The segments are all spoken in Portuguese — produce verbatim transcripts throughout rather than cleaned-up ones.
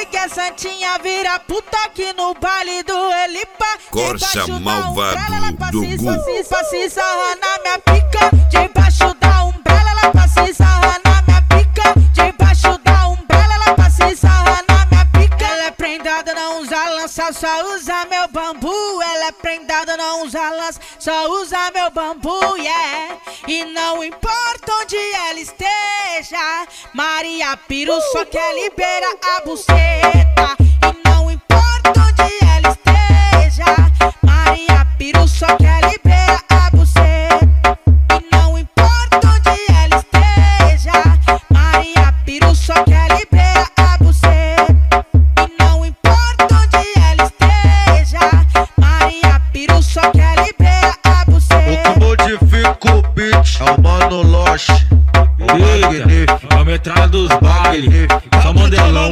quer santinha, vira puta aqui no baile do Elipa. Corsa malvado do Gu. Pra se sarrar na minha pica, debaixo da umbrella, ela pra se sarrar na minha pica, debaixo da umbrella, ela pra se sarrar na minha pica. Ela é prendada, não usa lança, só usa meu bambu. Ela é prendada, não usa lança, só usa meu bambu, yeah. E não importa onde ela esteja, Maria Piru só quer liberar a buceta. E não importa onde ela esteja, Maria Piru só quer liberar a buceta. E não importa onde ela esteja, Maria Piru só quer liberar a buceta. E não importa onde ela esteja, Maria Piru só quer liberar a buceta. O que modifica o beat é o Mano Loche, o magnífico, a metralha dos bailes, só modelão.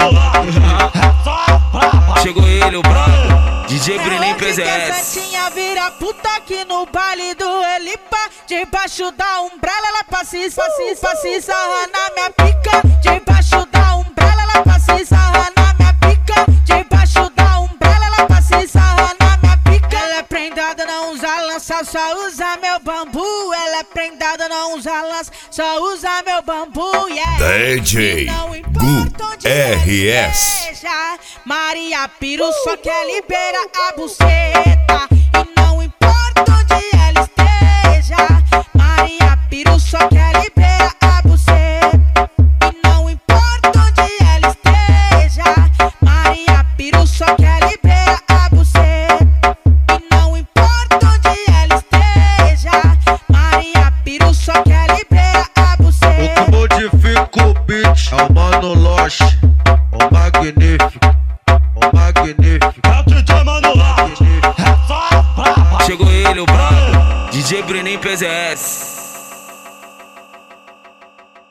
Chegou ele, o brabo, D J Brenin P Z S. Santinha vira puta aqui no baile do Elipa, debaixo da umbrella, ela pra se, pra se, pra se sarrar na minha pica, debaixo da umbrella, ela pra se sarrar na minha pica, debaixo da umbrella, ela pra se sarrar na minha pica. Ela é prendada, não usa lança, só usa meu bambu. Ela é prendada, não usa lança, só usa meu bambu, yeah. D J Gu R S. Maria Piru só quer liberar a buceta. E não importa onde ela esteja, Maria Piru só quer liberar a buceta. E não importa onde ela esteja, Maria Piru só quer liberar a buceta. E não importa onde ela esteja, Maria Piru só quer liberar a buceta. O que modifica o beat é o Mano Loche, o magnífico, o magnífico. Chegou ele, o brabo, D J Brenin P Z S.